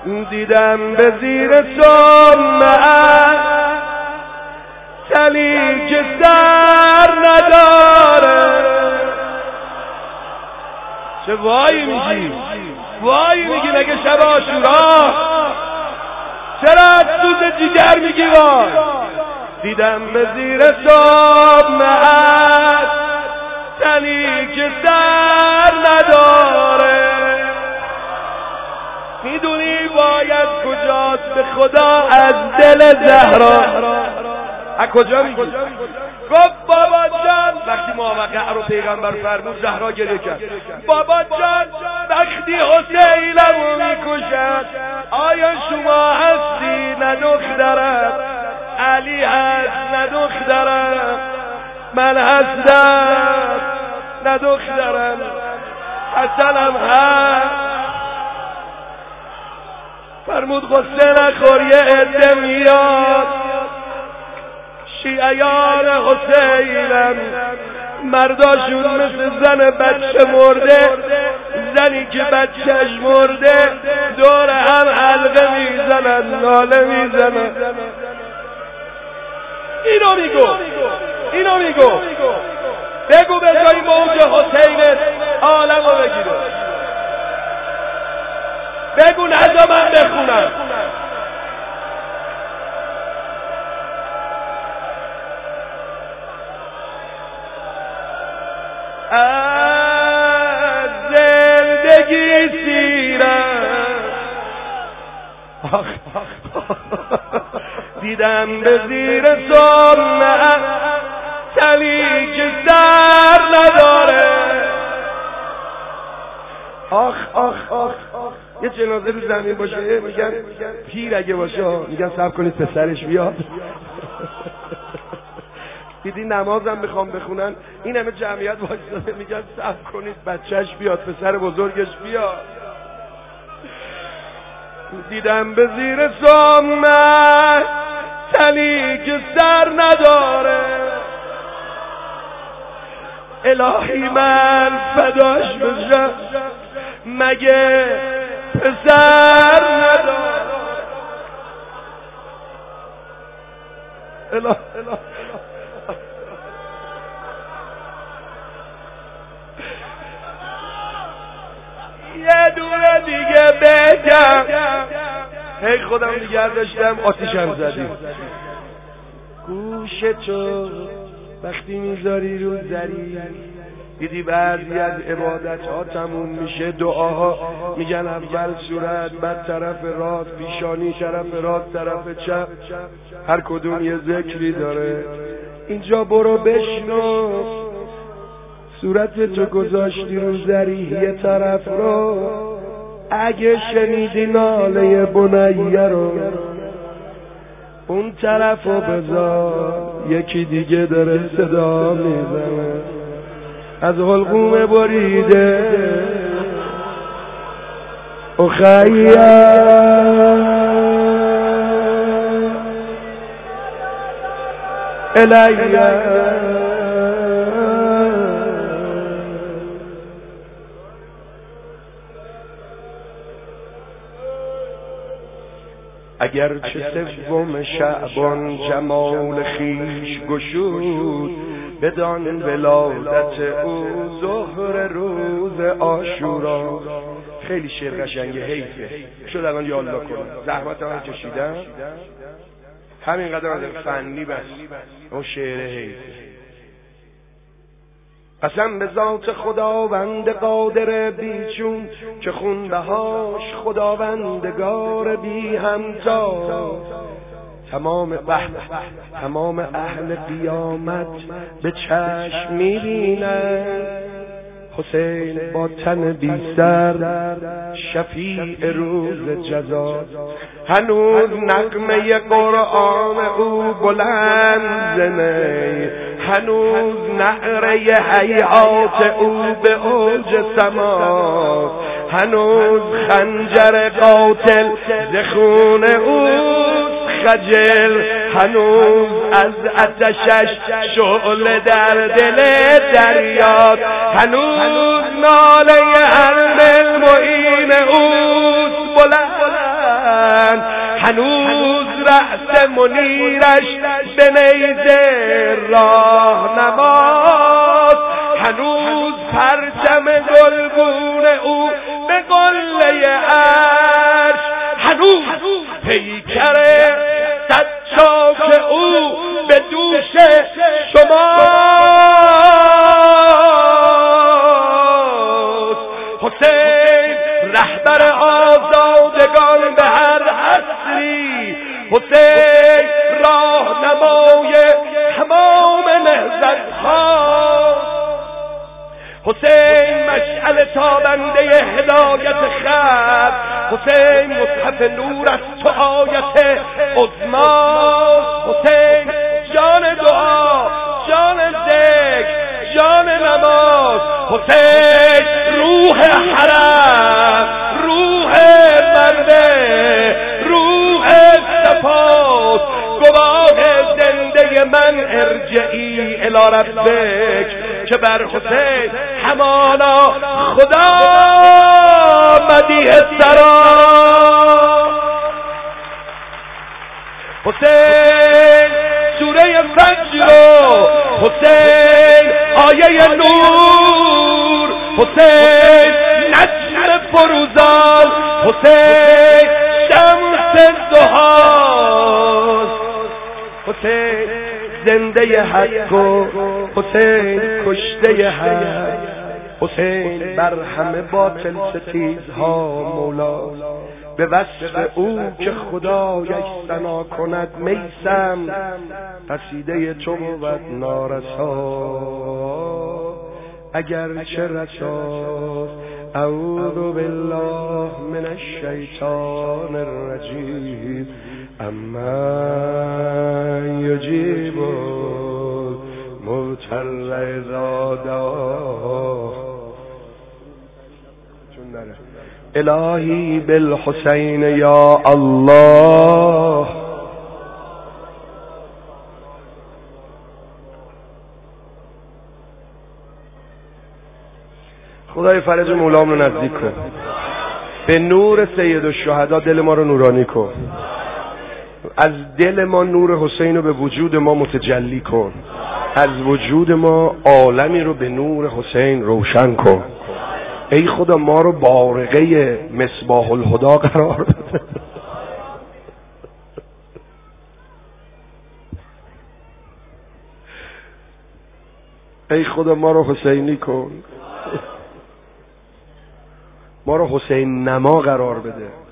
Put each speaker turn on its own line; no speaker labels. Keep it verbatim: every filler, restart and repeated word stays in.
دیدم به زیر سمعت تلی که سر نداره. چه وای میگی؟ وای میگی مگه شب عاشورا؟ چرا از سوز جیگر میگی وای؟ دیدم به زیر سمعت تلی که سر نداره. میدونی باید کجاست به خدا از دل زهرا؟ از کجا میگی؟ گفت بابا جان وقتی موافقه رو پیغمبر فرمود زهرا گریه کرد. بابا جان وقتی حسینمو میکشد آیا شما هستی نه دخترم؟ علی هست نه دخترم؟ من هستم نه دخترم؟ حسنم هست. فرمود غصه نخور یه عده میاد شیعیان حسینم مرداشون مثل زن بچه مرده، زنی که بچهش مرده دور هم حلقه میزنن ناله میزنن. اینو میگو اینو میگو بگو به جای موج حسینت عالمو بگیره. بگو نزا من بخونم. از زندگی سیرم دیدم به زیر سمعت تلی که سر نداره. آخ آخ آخ یه جنازه رو زمین باشه میگن پیر اگه باشه میگن صبر کنید پسرش بیاد. دیدی نمازم بخوام بخونن این همه جمعیت وایساده میگن صبر کنید بچهش بیاد پسر بزرگش بیاد. دیدم به زیر سمعت تلی که سر نداره. الهی من فداش بشم مگه پسر نداره. اله اله یه دونه دیگه بگم. هی خودم دیگر داشتم آتیشم زدیم. گوشتو وقتی میذاری رو زری دیدی بعضی از عبادت ها تموم میشه دعاها میگن اول صورت بعد طرف راست پیشانی طرف راست طرف چپ هر کدوم یه ذکری داره. اینجا برو بشنو صورت تو گذاشتی رو زری یه طرف رو اگه شنیدی ناله بنیه رو اون طرف رو بذار یکی دیگه داره صدا میزنه از حلقوم بریده اخیر الیه. اگر چه سوم شعبان جمال خیش گشود بدان ولادت او ظهر روز عاشورا. خیلی شعر قشنگه حیفه شد الان یالله کنم زحمت هم کشیدم همین قدر از فنی بس اون شعر حیفه. قسم به ذات خداوند قادر بیچون که خون بهاش خداوندگار بی همتا. تمام بحث تمام اهل قیامت به چشم میبینند حسین با تن بی سر شفیع روز جزا. هنوز نغمه قرآن او بلند زنه هنوز نعره هیهات او به اوج سما هنوز خنجر قاتل ز خون او خجل هنوز از آتشش شعله در دل دریاست هنوز ناله هر دل معین اوست بلند هنوز رأس منیرش به نیزه راهنماست، هنوز پرچم گلگون او به قله عرش، هنوز پیکر صد چاک او به دوش شماست. حسین رهبر آزادگان به هر عصری، حسین راهنمای تمام نهضت‌ها، حسین مشعل تابنده هدایت خلق، حسین مصحف نور از تو آیت عظماست، حسین جان دعا، جان ذکر، جان نماز، حسین روح حرم، روح مرده، روح صفات، گواه زنده من ارجعی الی ربک، که بر حسین همانا خدا مدیح سرا. حسین سوره فجر، حسین آیه نور، حسین نجم فروزان، حسین شمس ضحی، حسین زنده حق و حسین کشته حق، حسین بر همه باطل ستیزها مولا، به وصف او که خدایش ثنا کند میسم، قصیده تو بود نارسا اگر چه رسا. اعوذ بالله من الشیطان الرجیم. اما یجیب مضطر اذا دعاه. الهی بالحسین یا الله. خدای فرج مولام رو نزدیک کن، به نور سید الشهدا دل ما رو نورانی کن، از دل ما نور حسین رو به وجود ما متجلی کن، از وجود ما عالمی رو به نور حسین روشن کن. ای خدا ما رو بارقه مصباح الهدی قرار بده. ای خدا ما رو حسینی کن، ما رو حسین نما قرار بده.